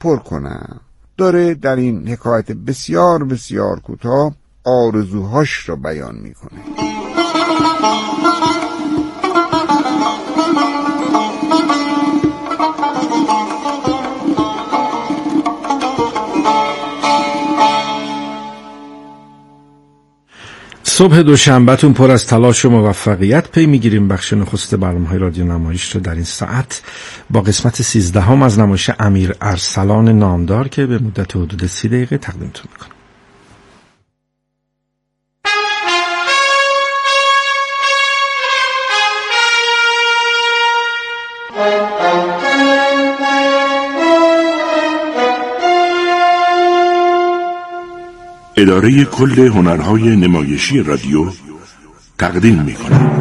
پر کنم. داره در این حکایت بسیار بسیار کوتاه آرزوهاش را بیان میکنه. صبح دوشنبهتون پر از تلاش و موفقیت پی میگیریم. بخش نخست برنامه‌های رادیو نمایش رو در این ساعت با قسمت 13 از نمایش امیر ارسلان نامدار که به مدت حدود 30 دقیقه تقدیمتون میکنم. اداره کل هنرهای نمایشی رادیو تقدیم می‌کند.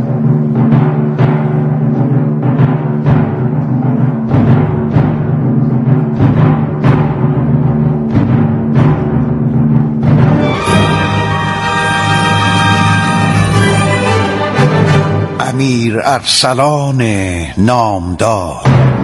امیر ارسلان نامدار.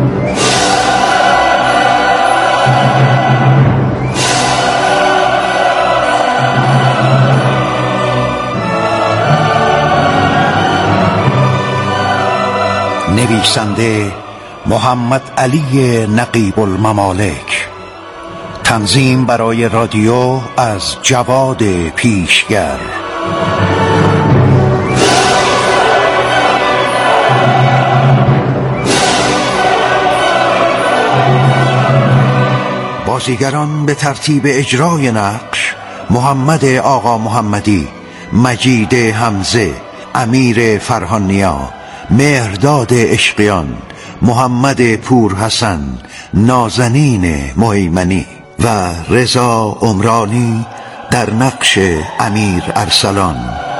نویسنده محمد علی نقیب الممالک. تنظیم برای رادیو از جواد پیشگر. بازیگران به ترتیب اجرای نقش: محمد آقا محمدی، مجید حمزه، امیر فرهانیا، مهرداد عشقیان، محمد پور حسن، نازنین مهیمنی و رضا عمرانی در نقش امیر ارسلان.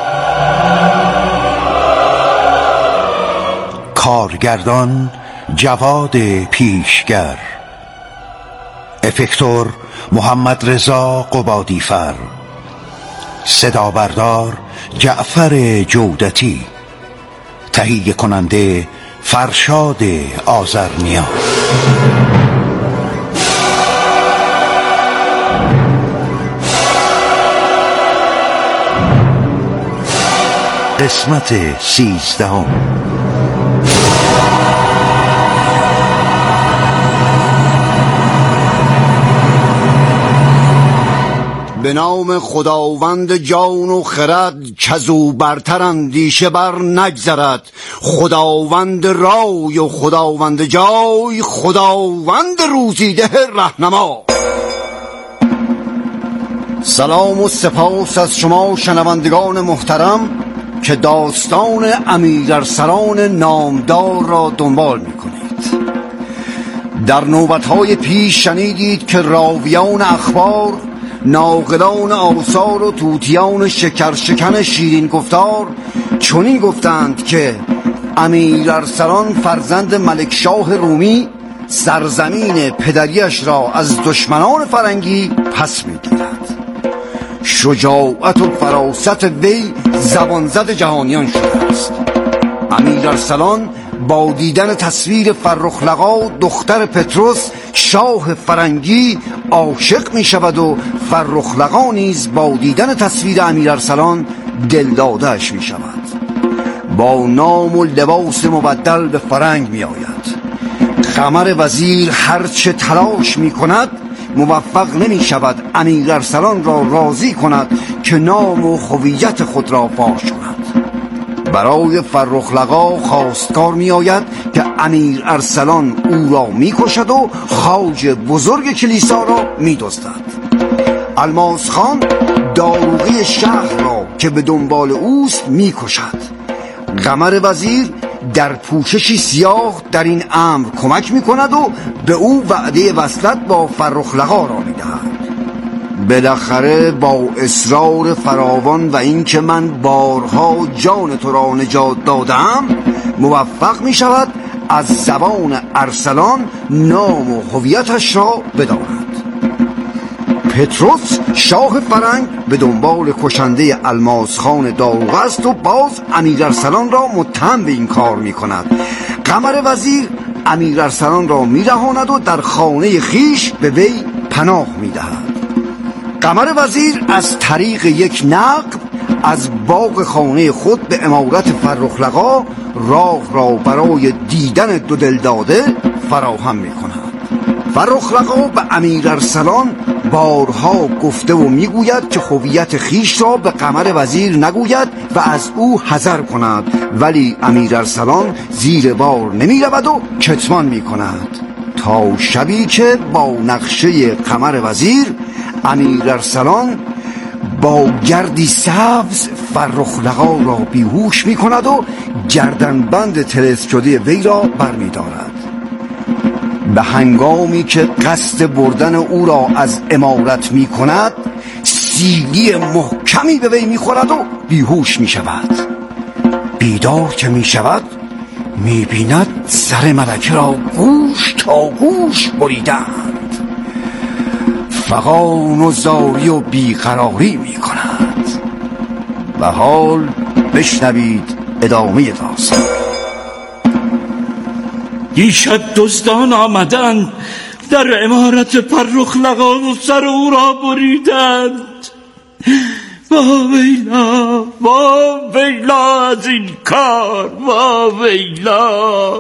کارگردان جواد پیشگر. افکتور محمد رضا قبادیفر. صدا بردار جعفر جودتی. تهیه کننده فرشاد آذرنیا. قسمت 13. به نام خداوند جان و خرد، کزو برتر اندیشه بر نگذرد. خداوند رای و خداوند جای، خداوند روزیده رهنما. سلام و سپاس از شما شنوندگان محترم که داستان امیر ارسلان نامدار را دنبال می‌کنید. در نوبت‌های پیش شنیدید که راویان اخبار، ناقلان آثار و طوطیان شکرشکن شیرین گفتار چنین گفتند که امیر ارسلان فرزند ملکشاه رومی سرزمین پدریش را از دشمنان فرنگی پس می‌گیرد. شجاعت و فراست وی زبانزد جهانیان شده است. امیر ارسلان با دیدن تصویر فرخ-لقا دختر پتروس شاه فرنگی عاشق می شود و فرخ-لقا نیز با دیدن تصویر امیر ارسلان دلداده‌اش می شود. با نام و لباس مبدل به فرنگ می آید. قمر وزیر هرچه تلاش می کند موفق نمی شود امیر ارسلان را راضی کند که نام و هویت خود را فاش کند. برای فرخ-لقا خواستگار می آید که امیر ارسلان او را می کشد و خواجه بزرگ کلیسا را می دزدد. الماس خان داروغی شهر را که به دنبال اوست می کشد. قمر وزیر در پوششی سیاه در این امر کمک می کند و به او وعده وصلت با فرخ-لقا را می دهد. بالاخره با اصرار فراوان و اینکه من بارها جان تو را نجات دادم موفق می شود از زبان ارسلان نام و هویتش را بداند. پتروس شاه فرنگ به دنبال کشنده الماس خان داروغ است و باز امیر ارسلان را متهم به این کار می کند. قمر وزیر امیر ارسلان را میرهاند و در خانه خیش به وی پناه میدهد. قمر وزیر از طریق یک نقب از باغ خانه خود به امارت فرخ لقا راه را برای دیدن دو دلداده فراهم می کند. فرخ لقا به امیر ارسلان بارها گفته و میگوید که هویت خیش را به قمر وزیر نگوید و از او حذر کند، ولی امیر ارسلان زیر بار نمی رود و کتمان می کند تا شبی که با نقشه قمر وزیر امیر ارسلان با گردی سبز فرخ لقا را بیهوش می کند و گردنبند طلسم شده وی را برمی دارد. به هنگامی که قصد بردن او را از امارت می کند سیلی محکمی به وی می خورد و بیهوش می شود. بیدار که می شود می بیند سر ملکه را گوش تا گوش بریدند. فغان و زاری و بیقراری می کند. و حال بشنوید ادامه داستان. دیشب دزدان آمدند در عمارت فرخ لقا و سر او را بریدند. وا ویلا از این کار، وا ویلا.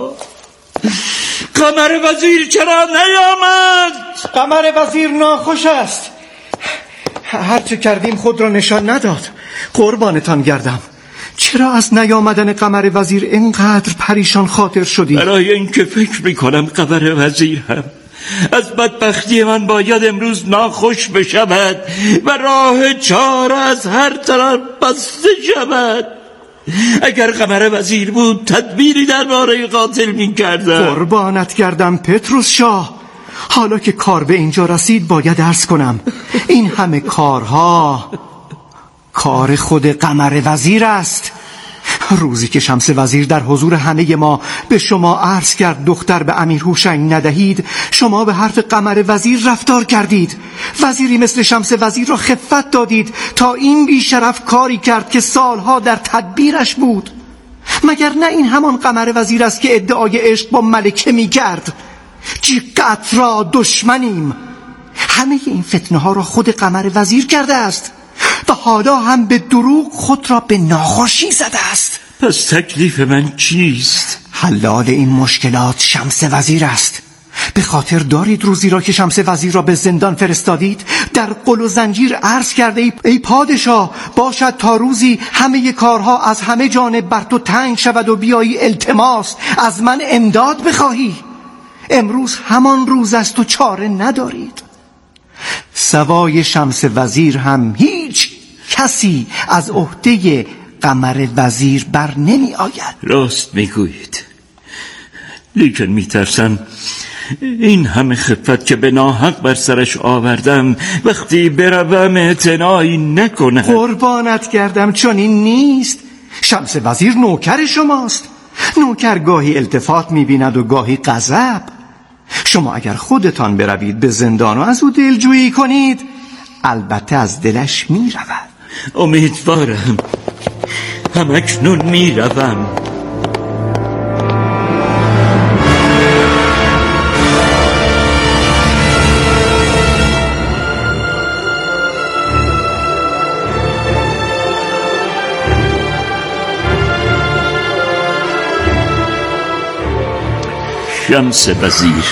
قمر وزیر چرا نیامد؟ قمر وزیر ناخوش است. هرچه کردیم خود را نشان نداد. قربانتان گردم. چرا از نیامدن قمر وزیر اینقدر پریشان خاطر شدی؟ برای اینکه فکر میکنم قمر وزیر هم از بدبختی من باید امروز ناخوش بشود و راه چاره از هر طرف بسته شود. اگر قمر وزیر بود تدبیری درباره قاتل میکردم. قربانت گردم پتروس شاه. حالا که کار به اینجا رسید باید عرض کنم این همه کارها کار خود قمر وزیر است. روزی که شمس وزیر در حضور همه ما به شما عرض کرد دختر به امیر هوشنگ ندهید، شما به حرف قمر وزیر رفتار کردید. وزیری مثل شمس وزیر را خفت دادید تا این بیشرف کاری کرد که سالها در تدبیرش بود. مگر نه این همان قمر وزیر است که ادعای عشق با ملکه می کرد؟ جیغت را دشمنیم. همه این فتنه ها را خود قمر وزیر کرده است و حالا هم به دروغ خود را به ناخوشی زده است. پس تکلیف من چیست؟ حلال این مشکلات شمس وزیر است. به خاطر دارید روزی را که شمس وزیر را به زندان فرستادید در قل و زنجیر عرض کرده ای پادشاه باشد تا روزی همه کارها از همه جانب بر تو تنگ شود و بیایی التماس از من امداد بخواهی. امروز همان روز است و چاره ندارید. سوای شمس وزیر هم هیچ کسی از عهده قمر وزیر بر نمی آید. راست میگویید، لیکن میترسم این همه خفت که به ناحق بر سرش آوردم وقتی بروم اعتنایی نکنه. قربانت گردم چون این نیست. شمس وزیر نوکر شماست. نوکر گاهی التفات میبیند و گاهی غضب. شما اگر خودتان بروید به زندان و از او دلجویی کنید البته از دلش میرود. امیدوارم. همکنون میروم. شمس وزیر،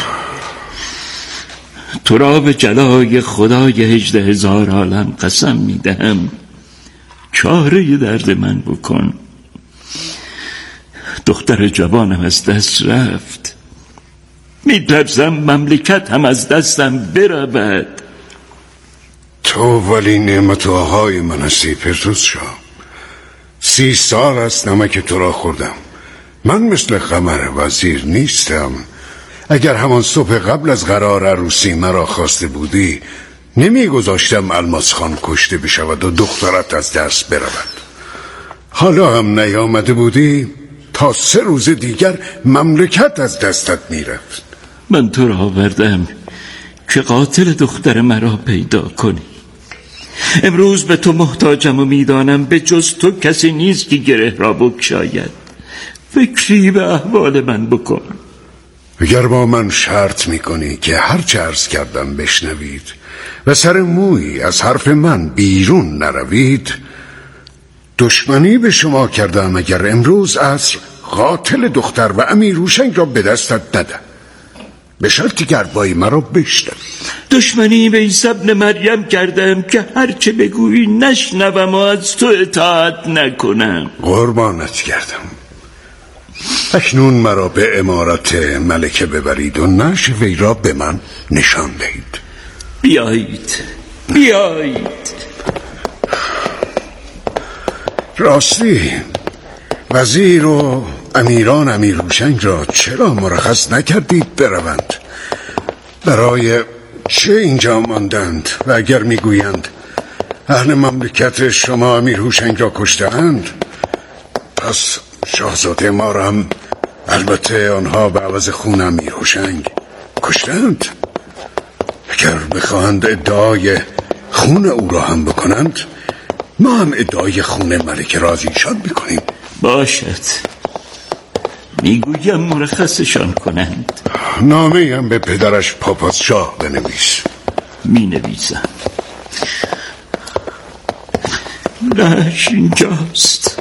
تو را به جلای خدای 18,000 عالم قسم میدهم چاره درد من بکن. دختر جوانم از دست رفت. میترسم مملکت هم از دستم برود. تو ولی نعمت آهای من هستی پتروس شاه. 30 سال است نمک تو را خوردم. من مثل قمر وزیر نیستم. اگر همان صبح قبل از قرار عروسی مرا خواسته بودی نمیگذاشتم الماس خان کشته بشود و دخترت از دست برود. حالا هم نیامده بودی تا 3 روز دیگر مملکت از دستت میرفت. من تو را آوردم که قاتل دختر مرا پیدا کنی. امروز به تو محتاجم و میدانم به جز تو کسی نیست که گره را بگشاید. فکری به احوال من بکن. اگر با من شرط میکنی که هر چه عرض کردم بشنوید و سر مویی از حرف من بیرون نروید، دشمنی به شما کردم اگر امروز عصر قاتل دختر و امیر هوشنگ را به دستت ندم، به شرطی که حرفای مرا بشنوی. دشمنی به عیسی ابن مریم کردم که هرچه بگویی نشنوم و از تو اطاعت نکنم. قربانت کردم. اکنون مرا به امارت ملکه ببرید و نعش وی را به من نشان دهید. بیایید. راستی وزیر و امیران امیر هوشنگ را چرا مرخص نکردید بروند؟ برای چه اینجا ماندند؟ و اگر میگویند اهل مملکت شما امیر هوشنگ را کشته‌اند، پس شاهزاده ما را هم البته آنها به عوض خون امیر هوشنگ کشته‌اند. اگر بخواهند ادعای خون او را هم بکنند، ما هم ادعای خون ملکه را از ایشان میکنیم. باشد، میگویم مرخصشان کنند. نامه هم به پدرش پاپاسشاه بنویس. مینویسم. نش اینجاست.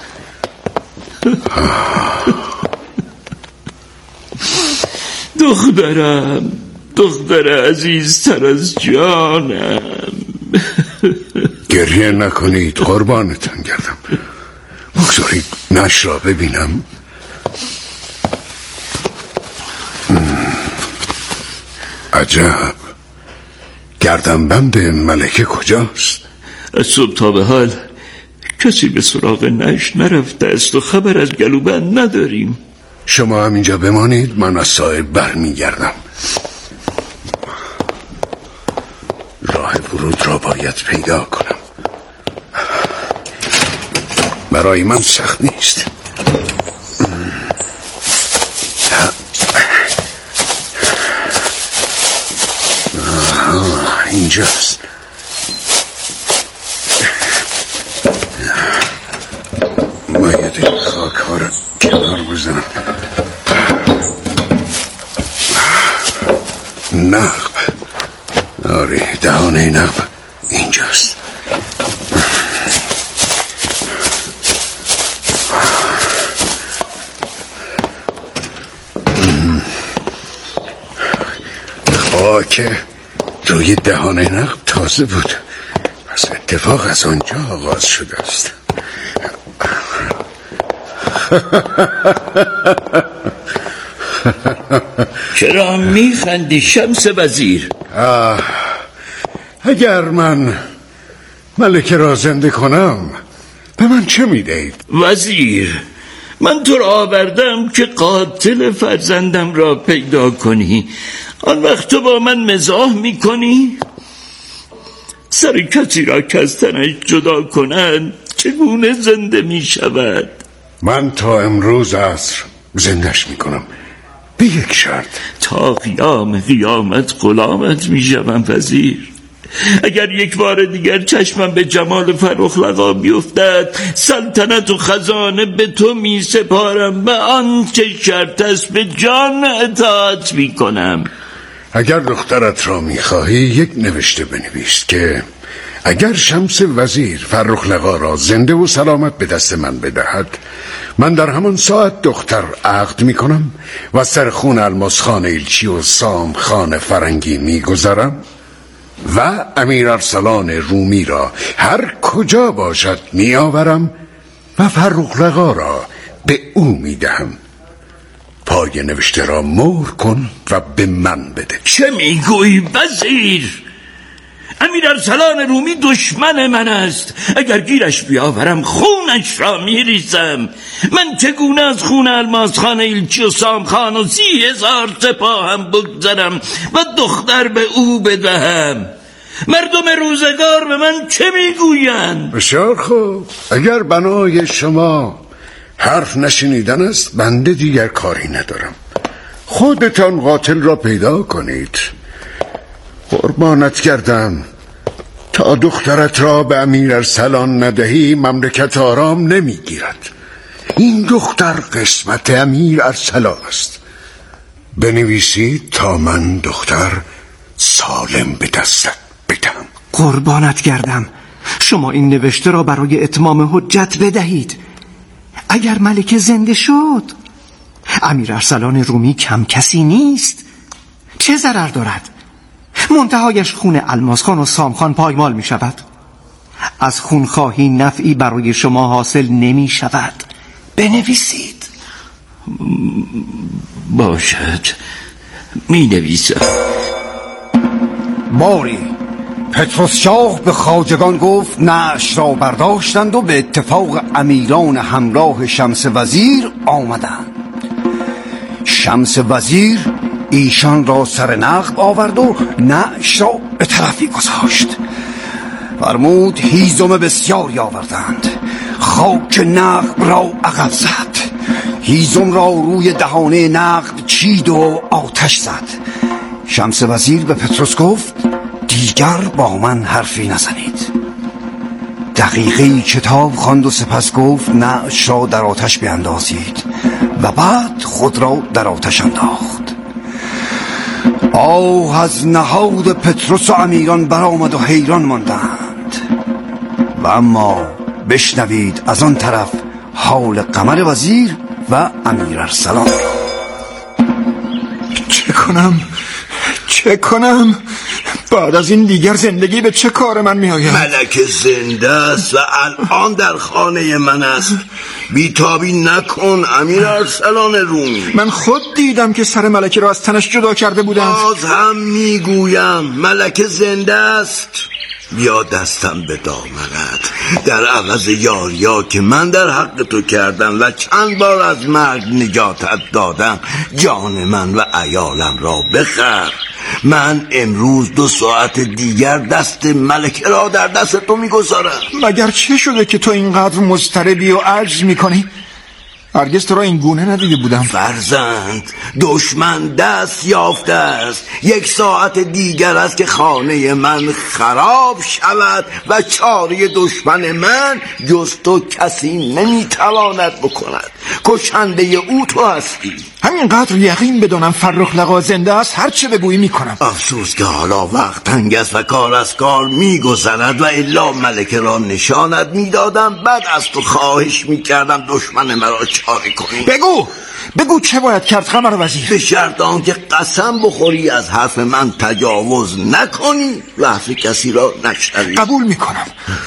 دختر عزیزتر از جانم. گریه نکنید، قربانتان گردم. بگذارید نش را ببینم. عجب، گردنبند ملکه کجاست؟ از صبح تا به حال کسی به سراغ نش نرفته است و خبر از گلوبند نداریم. شما هم اینجا بمانید، من از صاحب برمیگردم. راه ورود را باید پیدا کنم. برای من سخت نیست. اینجاست. باید این خاک ها را کنار بزنم. نقب. آره، دهانه نقب اینجاست. خاک روی دهانه نقب تازه بود، پس اتفاق از آنجا آغاز شده است. چرا میخندی شمس وزیر؟ اگر من ملکه را زنده کنم به من چه میدهید؟ وزیر، من تو را آوردم که قاتل فرزندم را پیدا کنی، آن وقت تو با من مزاح میکنی؟ سر کسی را که از تنش جدا کنند چگونه زنده میشود؟ من تا امروز عصر زندش میکنم، به یک شرط. تا قیام قیامت غلامت میشوم وزیر. اگر یک بار دیگر چشمم به جمال فرخ لقا بیفتد، سلطنت و خزانه به تو می سپارم، به آنچه شرط است به جان اطاعت می کنم. اگر دخترت را می خواهی یک نوشته بنویس که اگر شمس وزیر فرخ لقا را زنده و سلامت به دست من بدهد، من در همان ساعت دختر عقد می کنم و سر خون الماس خان ایلچی و سام خان فرنگی می گذارم و امیر ارسلان رومی را هر کجا باشد می آورم و فرخ لقا را به او می دهم. پای نوشته را مهر کن و به من بده. چه می گویی وزیر؟ امیر ارسلان رومی دشمن من است. اگر گیرش بیاورم خونش را میریزم. من چگونه از خون الماس خان ایلچی و سام خان و 30,000 سپاهم بگذرم و دختر به او بدهم؟ مردم روزگار به من چه میگویند؟ بسیار خوب، اگر بنای شما حرف نشنیدن است، بنده دیگر کاری ندارم. خودتان قاتل را پیدا کنید. قربانت کردم، تا دخترت را به امیر ارسلان ندهی مملکت آرام نمیگیرد. این دختر قسمت امیر ارسلان است. بنویسید تا من دختر سالم به دستت بدم. قربانت گردم. شما این نوشته را برای اتمام حجت بدهید. اگر ملکه زنده شد، امیر ارسلان رومی کم کسی نیست. چه ضرر دارد؟ منتهایش خون الماس خان و سام خان پایمال می شود. از خونخواهی نفعی برای شما حاصل نمی شود. بنویسید. باشد، می نویسم. باری پتروس شاه به خواجگان گفت نعش را برداشتند و به اتفاق امیران همراه شمس وزیر آمدند. شمس وزیر ایشان را سر نقب آورد و نعش را به طرفی گذاشت. فرمود هیزم بسیاری آوردند. خاک نقب را عقب زد. هیزم را روی دهانه نقب چید و آتش زد. شمس وزیر به پتروس گفت دیگر با من حرفی نزنید. دقیقی کتاب خواند و سپس گفت نعش را در آتش بیندازید و بعد خود را در آتش انداخت. آه از نهاد پتروس و امیران برآمد و حیران ماندند. و اما بشنوید از آن طرف حال قمر وزیر و امیر ارسلان. چه کنم؟ بعد از این دیگر زندگی به چه کار من می آید؟ ملکه زنده است و الان در خانه من است. بیتابی نکن امیر ارسلان رومی. من خود دیدم که سر ملکه را از تنش جدا کرده بودند. باز هم میگویم ملکه زنده است. بیا دستم به دامنت در عوض یاریا که من در حق تو کردم و چند بار از مرگ نجاتت دادم جان من و عیالم را بخر. من امروز 2 ساعت دیگر دست ملکه را در دست تو میگذارم. مگر چه شده که تو اینقدر مضطربی و عجز میکنی؟ هرگز تو را این گونه ندیده بودم. فرزند، دشمن دست یافته است. 1 ساعت دیگر است که خانه من خراب شود و چاره دشمن من جز تو کسی نمیتواند بکند. کشنده او تو هستی. همینقدر یقین بدانم فرخ لقا زنده است هر چه بگویی میکنم. افسوس که حالا وقت تنگ است و کار از کار میگذرد و الا ملکه را نشانت میدادم. بعد از تو خواهش میکردم دشمن مرا چاره کنی. بگو چه باید کرد قمر وزیر؟ به شرط آنکه قسم بخوری از حرف من تجاوز نکنی و حرف کسی را نشنوی. قبول میکنم.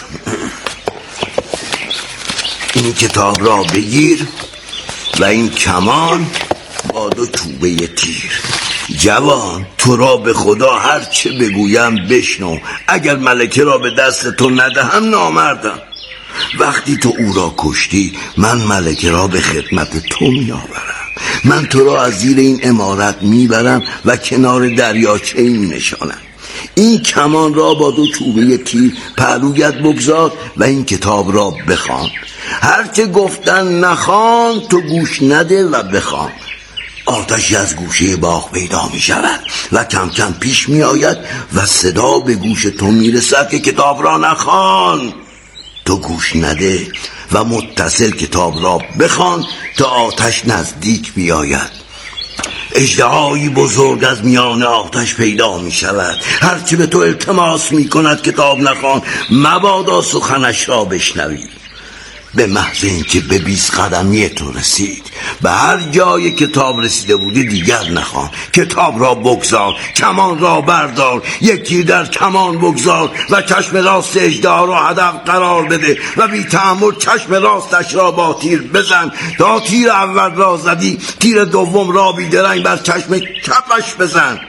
این کتاب را بگیر و این کمان با 2 چوبه تیر. جوان، تو را به خدا هر چه بگویم بشنو. اگر ملکه را به دست تو ندهم نامردم. وقتی تو او را کشتی من ملکه را به خدمت تو می آورم. من تو را از زیر این عمارت می برم و کنار دریاچه می نشانم. این کمان را با 2 چوبه تیر پهلویت بگذار و این کتاب را بخوان. هرچه گفتن نخوان تو گوش نده و بخوان. آتشی از گوشه باغ پیدا می شود و کم کم پیش می آید و صدا به گوش تو می رسد که کتاب را نخوان. تو گوش نده و متصل کتاب را بخوان تا آتش نزدیک بیاید. اژدهایی بزرگ از میان آتش پیدا می شود. هرچی به تو التماس می کند کتاب نخوان مبادا سخنش را بشنوی. به محض اینکه به 20 قدمی تو رسید به هر جای کتاب رسیده بودی دیگر نخوان. کتاب را بگذار، کمان را بردار، 1 تیر در کمان بگذار و چشم راست اژدها را هدف قرار بده و بی تأمل چشم راستش را با تیر بزن. تا تیر اول را زدی تیر دوم را بیدرنگ بر چشم چپش بزن.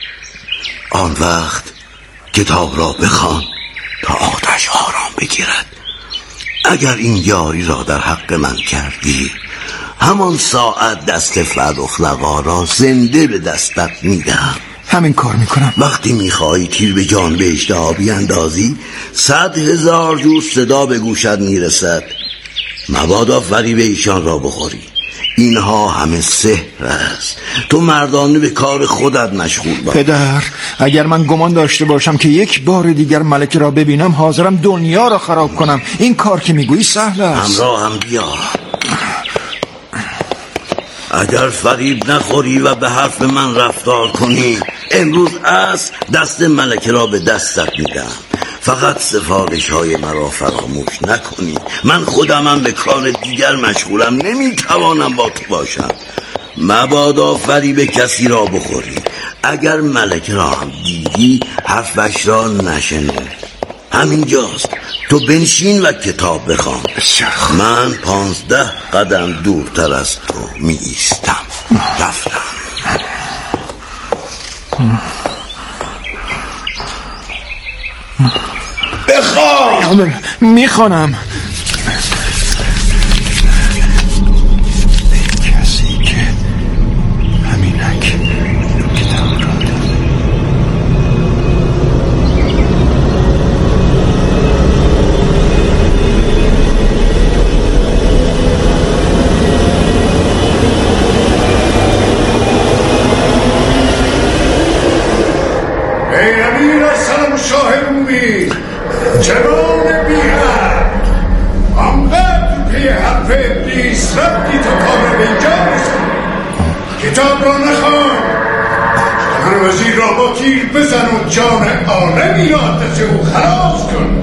آن وقت کتاب را بخوان تا آتش آرام بگیرد. اگر این یاری را در حق من کردی همان ساعت دست فرخ لقا را زنده به دستت میدم. همین کار میکنم. وقتی میخواهی تیر به جانب اژدها بیندازی 100,000 جور صدا به گوشت میرسد. مبادا فریب ایشان را بخوری. اینها همه سحر است. تو مردانه به کار خودت مشغول باش. پدر، اگر من گمان داشته باشم که 1 بار دیگر ملکه را ببینم حاضرم دنیا را خراب کنم. این کار که میگویی سهل است. همراه هم بیا. اگر فریب نخوری و به حرف من رفتار کنی، امروز عصر دست ملکه را به دستت میدم. فقط سفارش های مرا فراموش نکنی. من خودمم به کار دیگر مشغولم، نمیتوانم با تو باشم. مبادا فریب کسی را بخوری. اگر ملکه را هم دیدی حرفش را نشنو. همینجاست، تو بنشین و کتاب بخوان. من 15 قدم دورتر از تو می ایستم. رفتم. بخوان. میخوانم. کسی که همینک کتاب را ای امیر ارسلان شاه رومی، جوان بی‌حد، آنقدر پی حرف ابلیس رفتی تا کار به اینجا رسید. کتاب را نخوان، قمر وزیر را با تیر بزن و جان عالمی را دست او خلاص کن.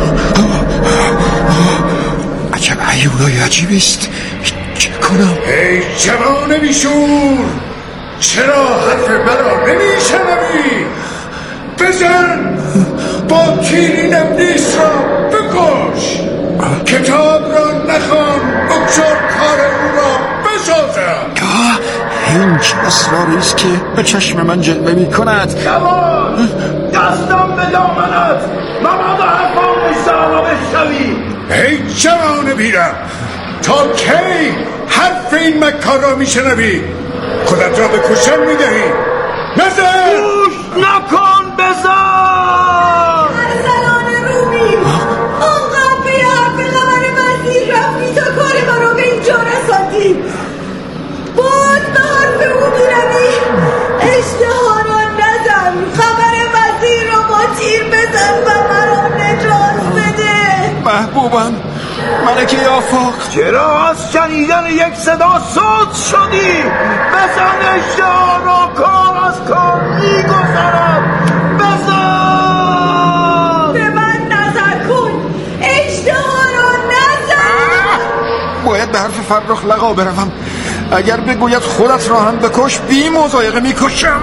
عجب هیولای عجیبی است. چه کنم؟ ای جوان بیشور، چرا حرف مرا نمیشنوی؟ بزن، با تیر این ابلیس را بکش. کتاب را نخوان، بگذار کار او را بسازم. این چه اسراری است که به چشم من جلوه می کند؟ جوان، دستم به دامنت، مبادا حرفان اشتها را بشنوی. ای جوان بیرم، تا کی حرف این مکار را میشنوی؟ خودت را به کشتن میدهی. نزن، گوش نکن، بزن. ارسلان رومی، آنقدر به حرف قمر وزیر رفتی تا کار ما را به اینجا رساندی. باز به حرف او میروی. اشتها را نزن، قمر وزیر را با تیر بزن و مرا نجات بده. محبوبم ملکه آفاق، چرا از شنیدن یک صدا صوت شدی؟ بزن اشتها را، کار از کار میگذرد. بزن. به من نظر کن، اشتها را نزن. باید به حرف فرخ لقا بروم. اگر بگوید خودت را هم بکش، بی مضایقه میکشم.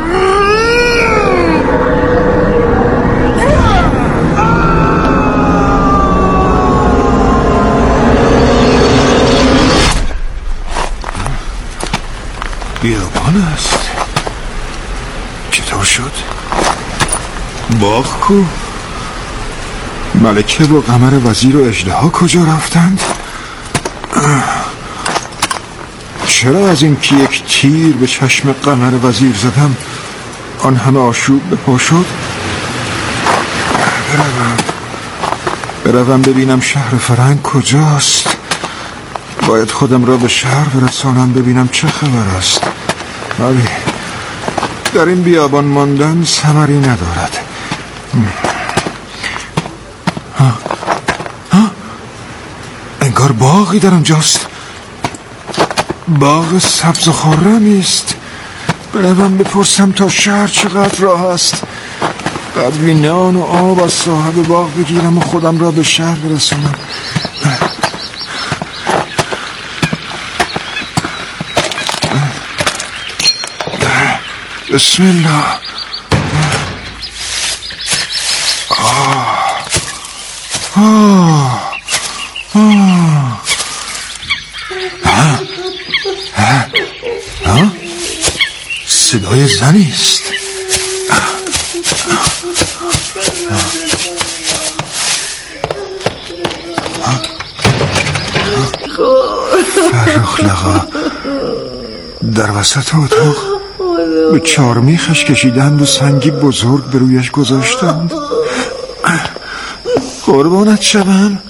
بیابان است. چطور شد؟ باغ کو؟ ملکه با قمر وزیر و اژدها کجا رفتند؟ چرا از این که یک تیر به چشم قمر وزیر زدم آن همه آشوب به پا شد؟ بروم ببینم شهر فرنگ کجاست. باید خودم را به شهر برسانم ببینم چه خبر است. ولی در این بیابان ماندن ثمری ندارد. انگار باغی در آنجاست. باغ سبز و خرمی است. بروم بپرسم تا شهر چقدر راه است. قدری نان و آب از صاحب باغ بگیرم و خودم را به شهر برسانم. بسم الله. صدای زنی است. فرخ لقا در وسط اتاق به چارمیخش کشیدند و سنگی بزرگ به رویش گذاشتند. قربانت شوم.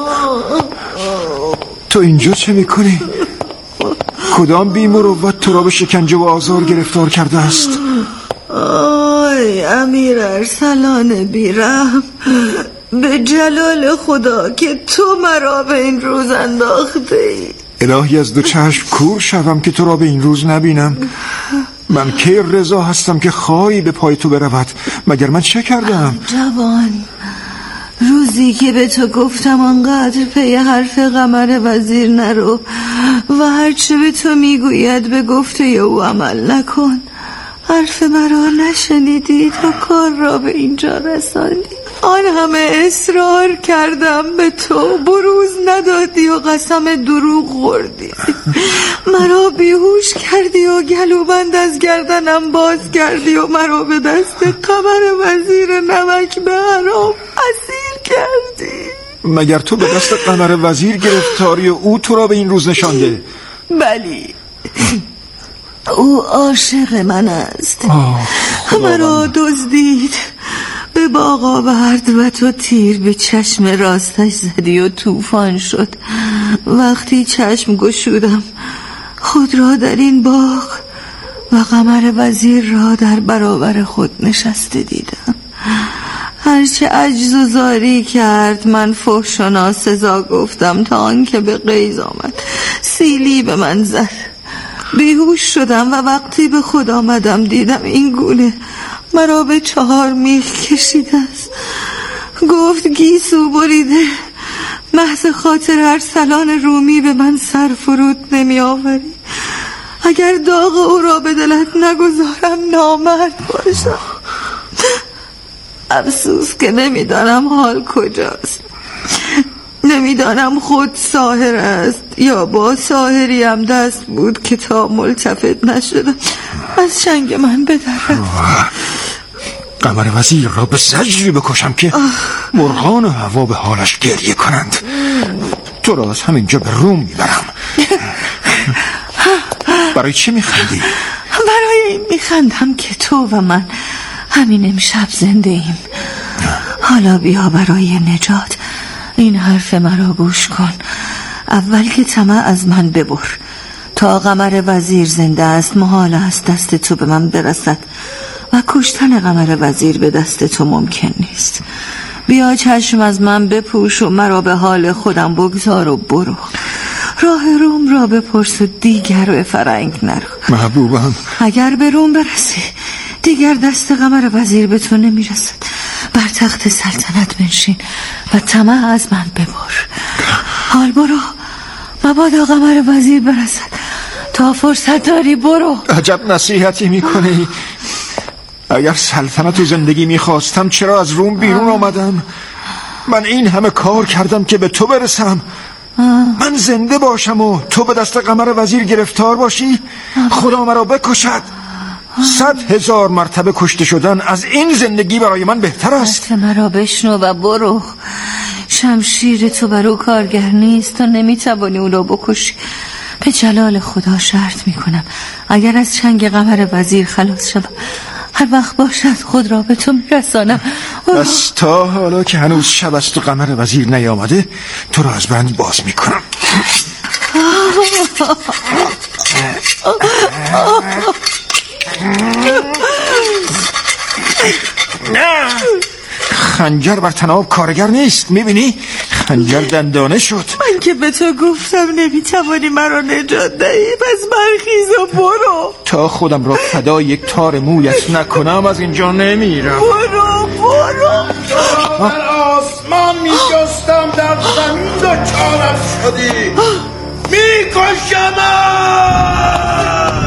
تو اینجا چه میکنی؟ کدام بی‌مروت تو را به شکنجه و آزار گرفتار کرده است؟ آی امیر ارسلان بیرحم، به جلال خدا که تو مرا به این روز انداخته ای. الهی از دو چشم کور شوم که تو را به این روز نبینم. من کی رضا هستم که خواهی به پای تو برود؟ مگر من چه کردم؟ جوان، روزی که به تو گفتم آنقدر پی حرف قمر وزیر نرو و هرچه به تو میگوید به گفته او عمل نکن، حرف مرا نشنیدی تا کار را به اینجا رساندی. آن همه اصرار کردم به تو، بروز ندادی و قسم دروغ خوردی. مرا بیهوش کردی و گلوبند از گردنم باز کردی و مرا به دست قمر وزیر نمک به حرام اسیر کردی. مگر تو به دست قمر وزیر گرفتاری و او تو را به این روز نشانده؟ بلی، او عاشق من است. مرا دزدید، به باغ آورد و تو تیر به چشم راستش زدی و طوفان شد. وقتی چشم گشودم خود را در این باغ و قمر وزیر را در برابر خود نشسته دیدم. هرچه عجز و زاری کرد من فحش و ناسزا گفتم تا آنکه به غیظ آمد، سیلی به من زد. بیهوش شدم و وقتی به خود آمدم دیدم این گونه مرا به 4 میخ کشیده است. گفت گیسو بریده، محض خاطر ارسلان رومی به من سر فرود نمی آوری. اگر داغ او را به دلت نگذارم نامرد باشم. افسوس که نمیدانم حال کجاست. نمیدانم خود ساحر است یا با ساحری هم دست بود که تا ملتفت نشدم از چنگ من بدرد. قمر وزیر را به زجری بکشم که مرغان و هوا به حالش گریه کنند. تو را از همینجا به روم میبرم. برای چی میخندی؟ برای این میخندم که تو و من همین امشب زنده ایم. حالا بیا برای نجات این حرف مرا گوش کن. اول که طمع از من ببر. تا قمر وزیر زنده است محال است دست تو به من برسد و کشتن قمر وزیر به دست تو ممکن نیست. بیا چشم از من بپوش و مرا به حال خودم بگذار و برو. راه روم را بپرس و دیگر به فرنگ نرو. محبوبم، اگر به روم برسی دیگر دست قمر وزیر به تو نمیرسد. بر تخت سلطنت بنشین و طمع از من ببر. حال برو، مبادا قمر وزیر برسد. تا فرصت داری برو. عجب نصیحتی میکنی. اگر سلطنت و زندگی میخواستم چرا از روم بیرون آمدم؟ من این همه کار کردم که به تو برسم. من زنده باشم و تو به دست قمر وزیر گرفتار باشی؟ خدا مرا بکشد. 100,000 مرتبه کشته شدن از این زندگی برای من بهتر است. مرا بشنو و برو. شمشیر تو برو کارگر نیست و نمیتوانی او را بکشی. به جلال خدا شرط میکنم اگر از چنگ قمر وزیر خلاص شدم هر وقت باشد خود را به تو میرسانم. از تا حالا که هنوز شب است و قمر وزیر نیامده تو را از بند باز میکنم. خنجر بر تناب کارگر نیست، میبینی؟ خنجر دندانه شد. من که به تو گفتم نمیتوانی مرا نجات دهی، پس برخیز و برو. تا خودم را فدای یک تار مویت نکنم از اینجا نمیرم. برو. در آسمان میجستم در زمین دچارم شدی. میکشمت.